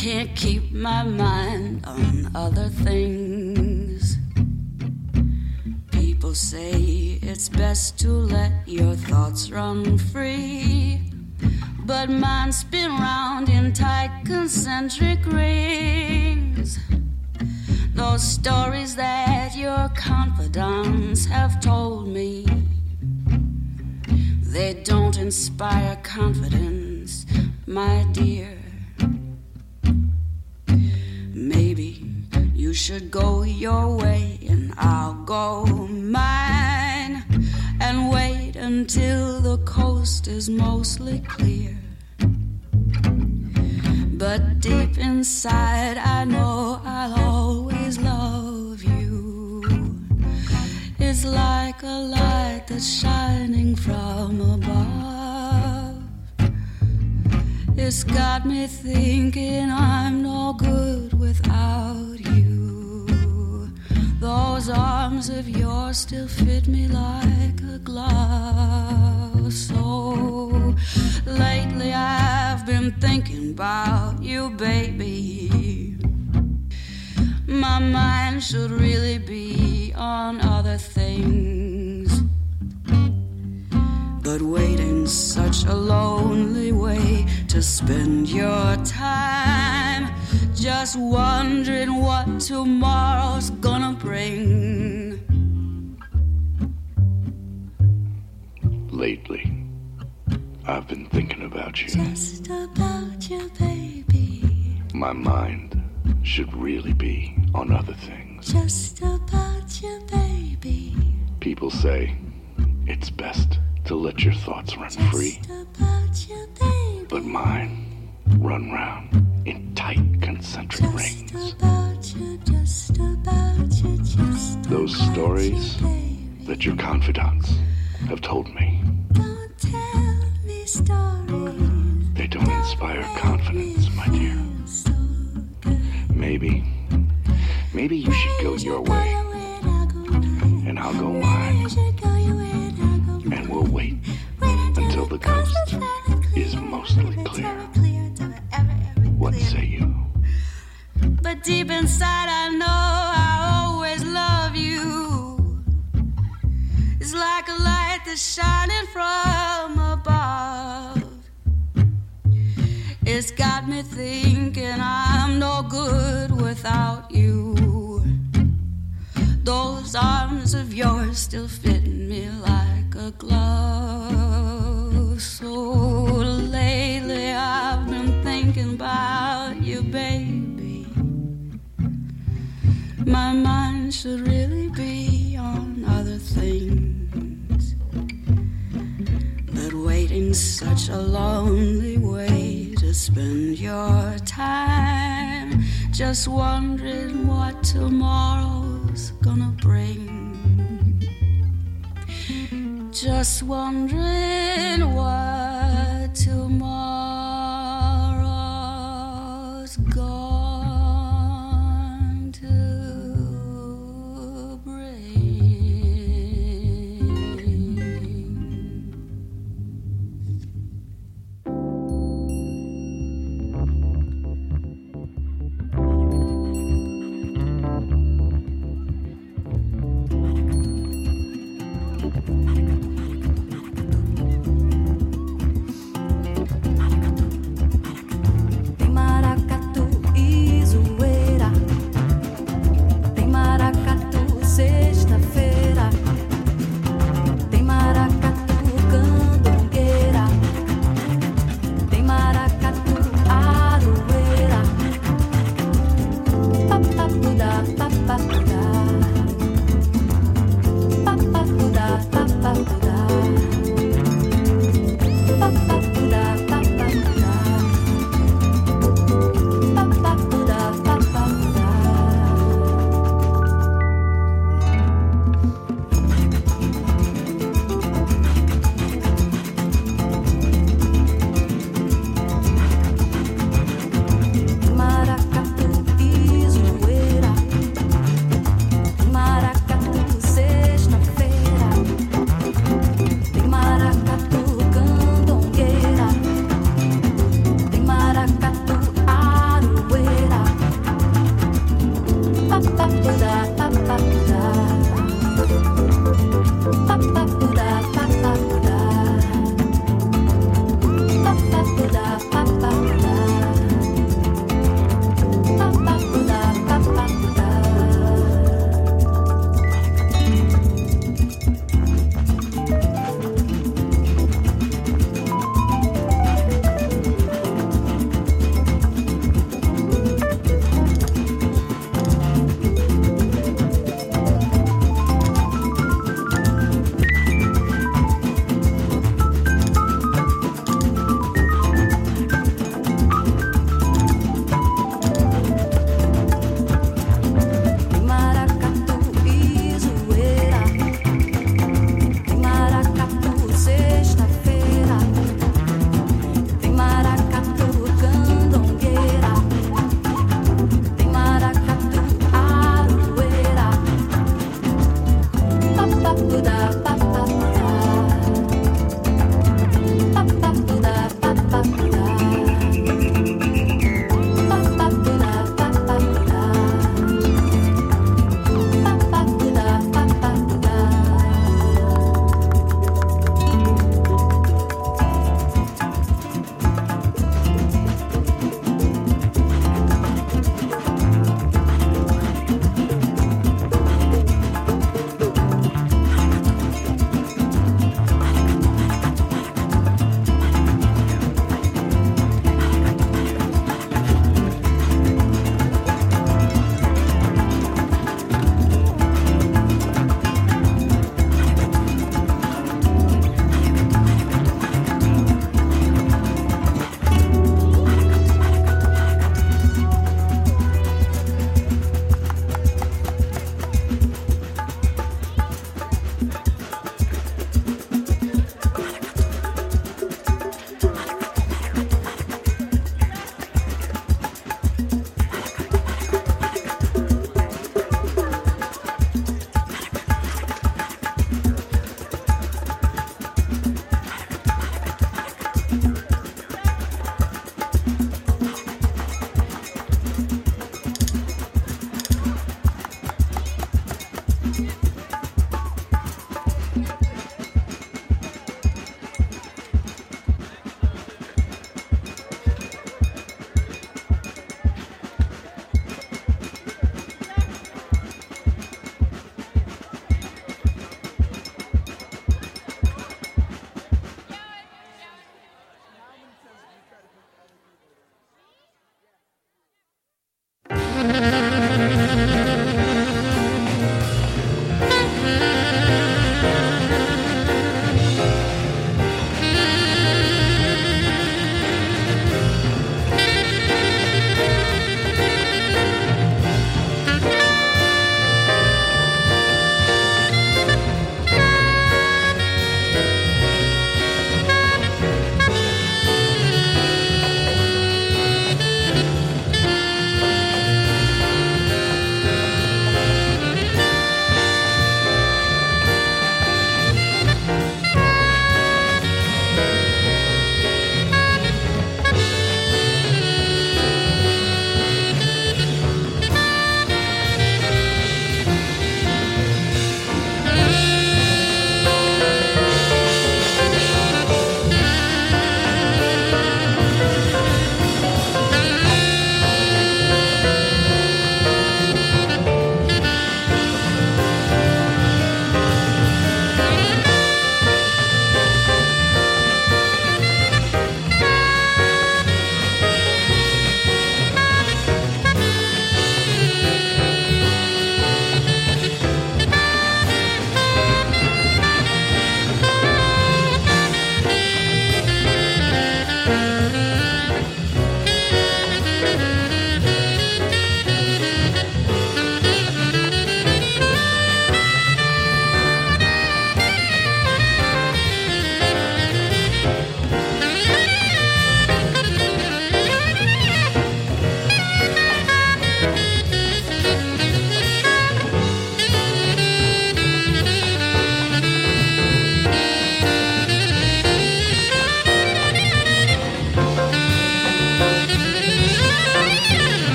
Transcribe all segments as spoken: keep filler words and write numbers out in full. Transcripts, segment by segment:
can't keep my mind on other things. People say it's best to let your thoughts run free, but mine spin round in tight concentric rings. Those stories that your confidants have told me, they don't inspire confidence, my dear. Maybe you should go your way and I'll go mine, and wait until the coast is mostly clear. But deep inside I know I'll always love you. It's like a light that's shining from above. It's got me thinking I'm no good without you. Those arms of yours still fit me like a glove. So lately I've been thinking about you, baby. My mind should really be on other things, but waiting's such a lonely way to spend your time, just wondering what tomorrow's gonna bring. Lately, I've been thinking about you. Just about you, baby. My mind should really be on other things. Just about you, baby. People say it's best to let your thoughts run Just free, about you, baby. but mine run round in tight concentric Just rings. about you, just about you, just Those about stories you, baby. that your confidants have told me, Don't tell me stories. they don't inspire confidence, my dear. So good. Maybe, maybe you should go your way, and I'll go mine, and we'll wait until the coast is mostly clear. What say you? But deep inside I know I always love you. It's like a light that's shining from above. It's got me thinking I'm no good without you. Those arms of yours still fit me like a glove. So lately I've been thinking about you, baby. My mind should really be on other things, but waiting's such a lonely way to spend your time, just wondering what tomorrow's gonna bring. Just wondering what tomorrow's going to bring.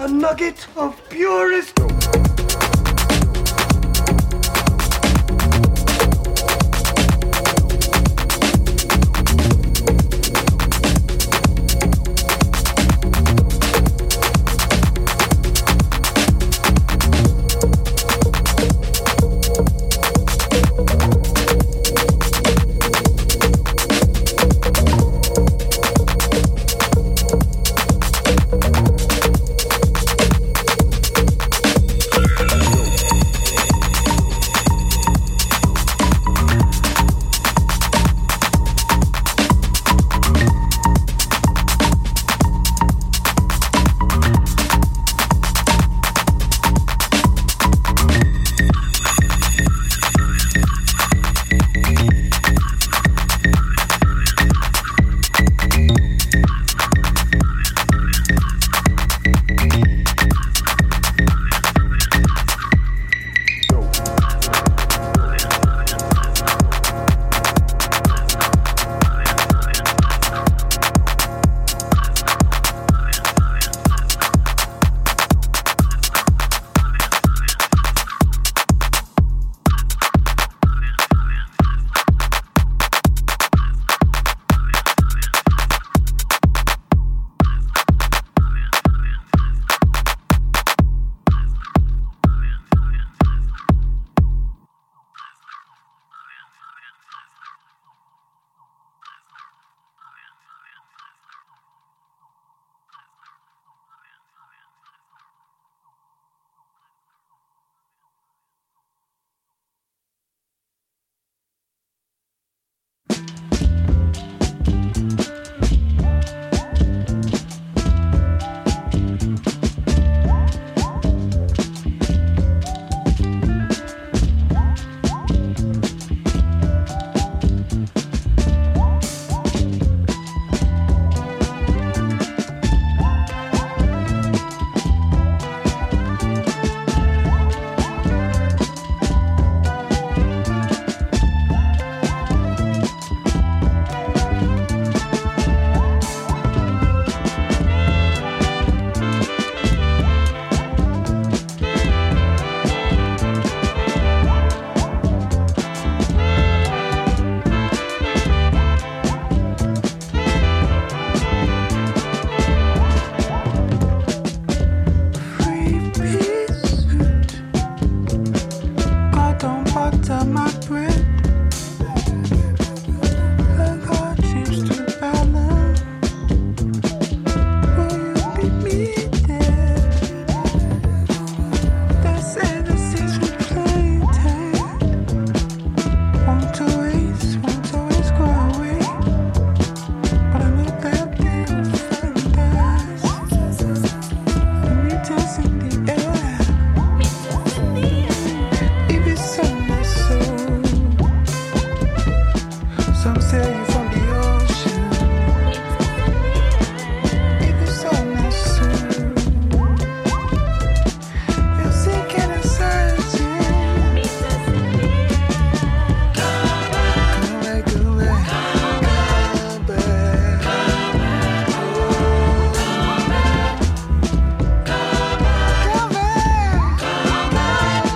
a nugget of purest.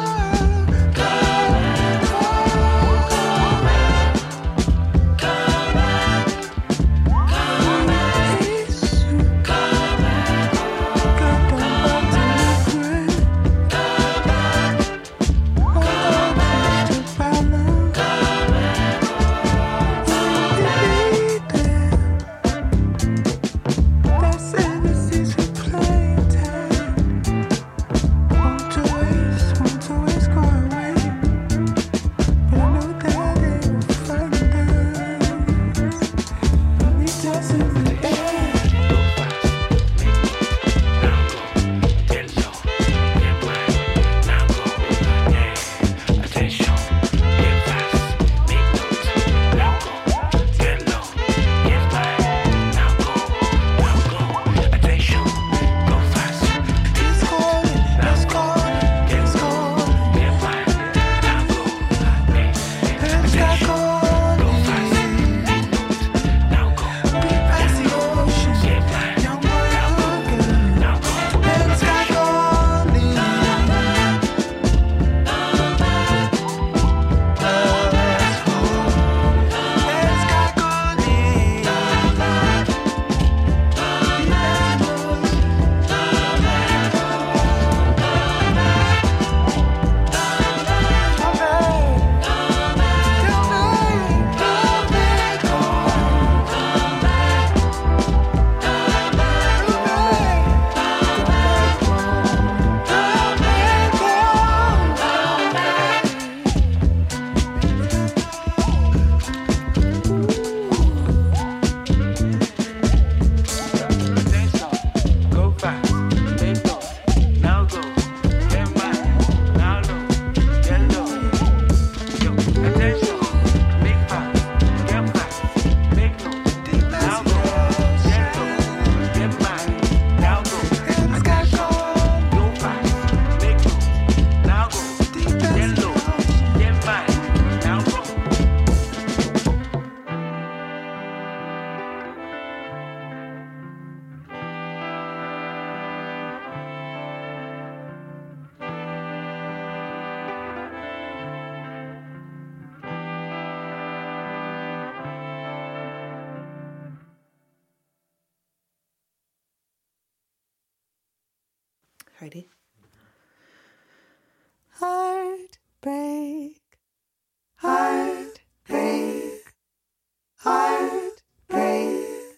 Come Ready? Heartbreak, heartbreak, heartbreak,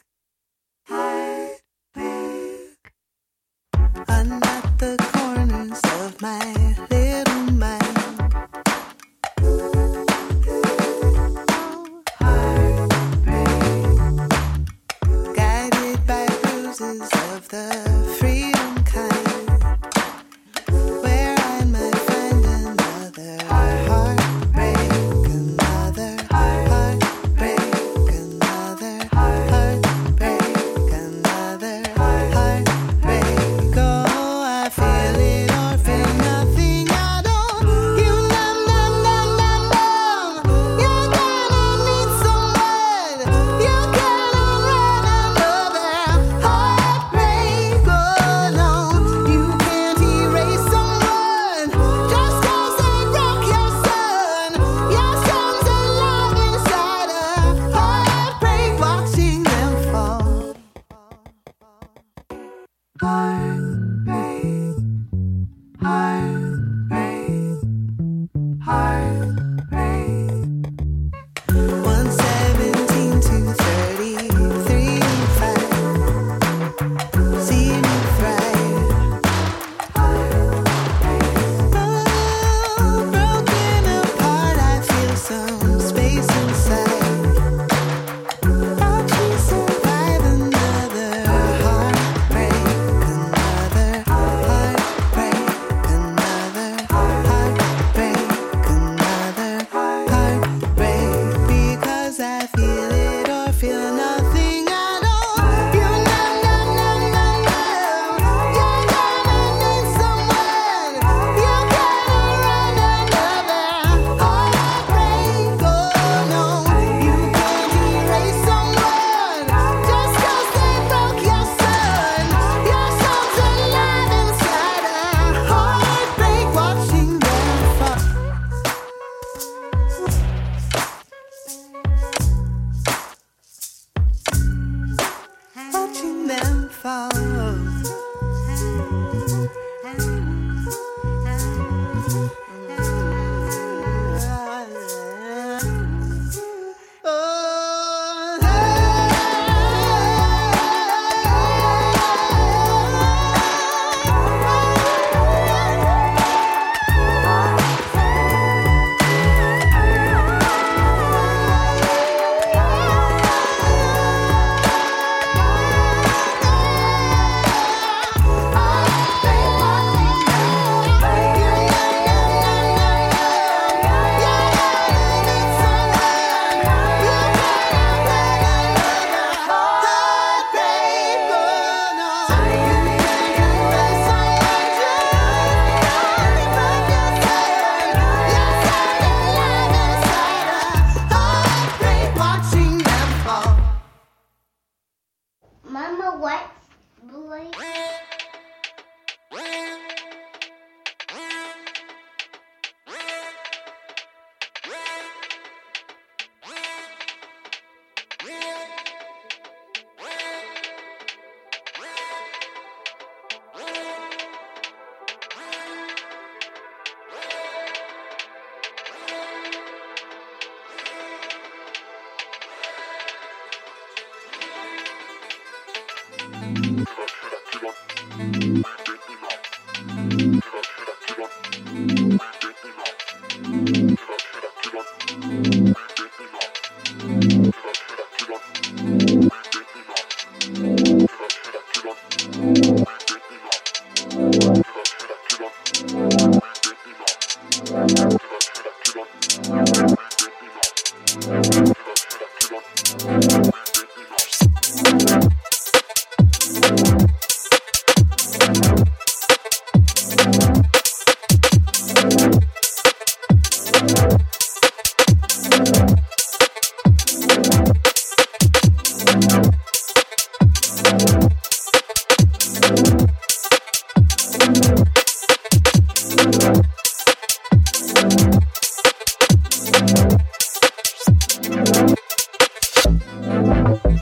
heartbreak. Unlock the corners of my little mind. Of the freedom kind, where I might find another heartbreak, another heartbreak, another heartbreak, another heartbreak. Oh, I feel it or feel nothing at all. You numb, numb, numb, numb, numb. You're gonna need someone. You're gonna run another heartbreak. Oh no, you can't erase someone just 'cause they broke your son. Your son's alive inside a heartbreak, watching them fall. Heartbreak, heartbreak, heartbreak. one seventeen to thirty-three five. See me thrive. Oh, broken apart, I feel some space inside. Watch me survive another heartbreak, another heartbreak, another heartbreak, another heartbreak. Because I feel it or feel nothing at all. You numb, numb, numb, numb, numb. You're gonna need someone. You're gonna run another heartbreak. Oh no, you can't erase someone just 'cause they broke your son. Your son's alive inside a heartbreak, watching them fall. Watching them fall. Mama, what's blue?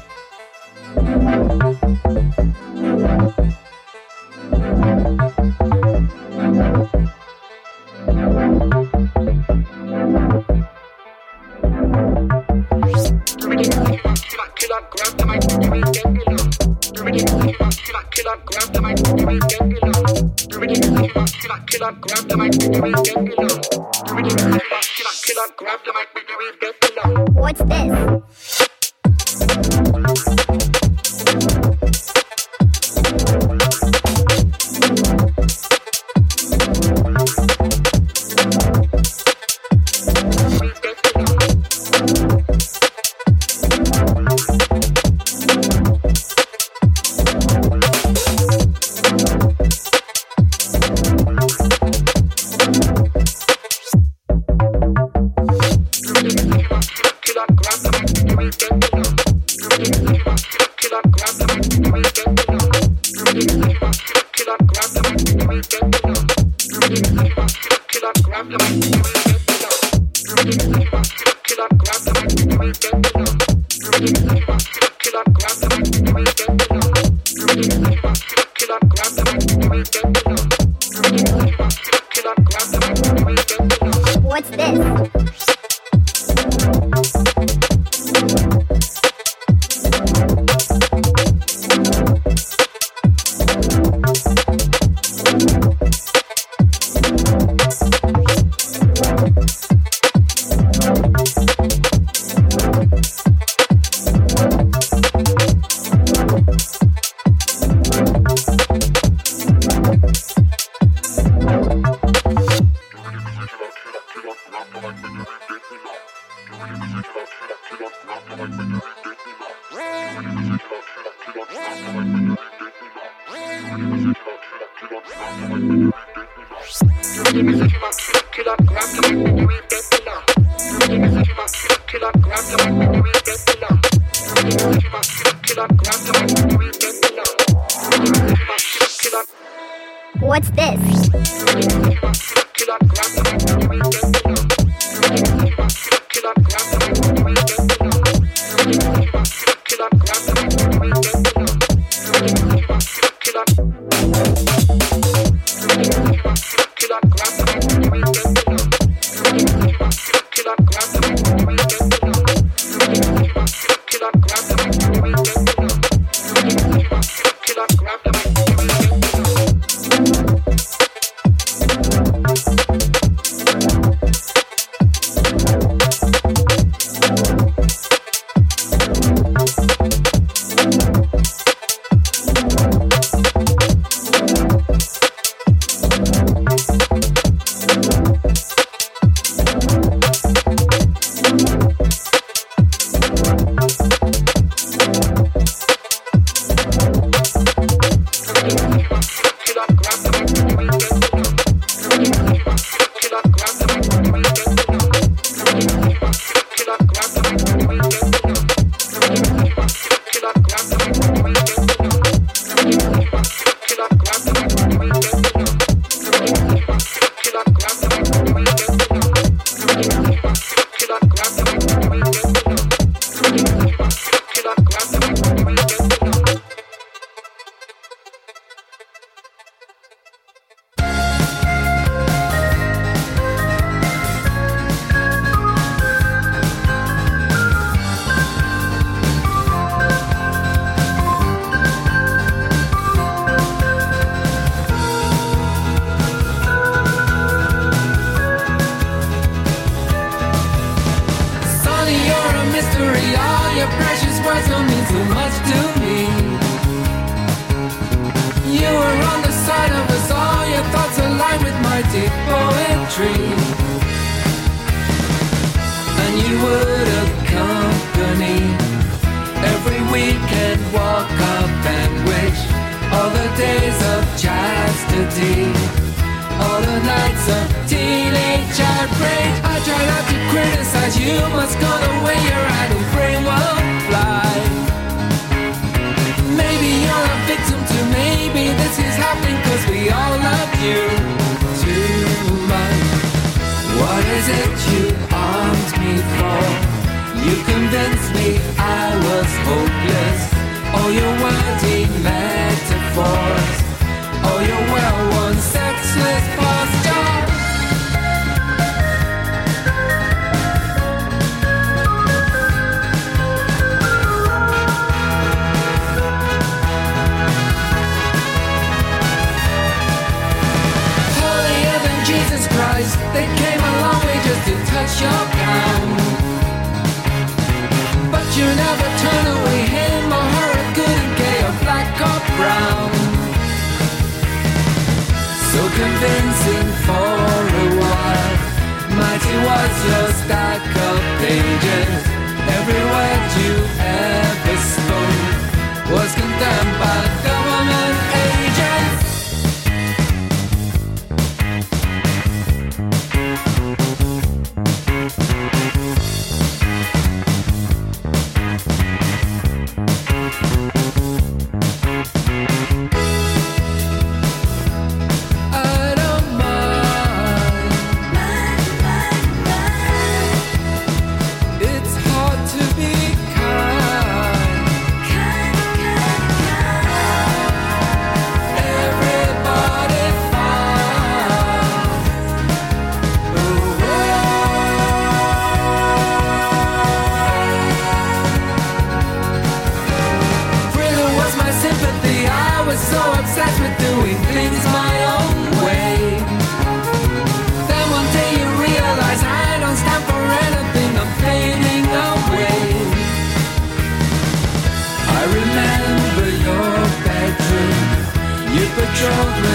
Thank you. killer, grab the mic, give me get below. Give me the killer, killer, killer, grab the mic, give me get below. What's this? What's this? What's this? brown. So convincing for a while. Mighty was your stack of pages. Every word you ever spoke was condemned by government agents. So obsessed with doing things my own way. Then one day you realize I don't stand for anything, I'm fading away. I remember your bedroom, you patrolled with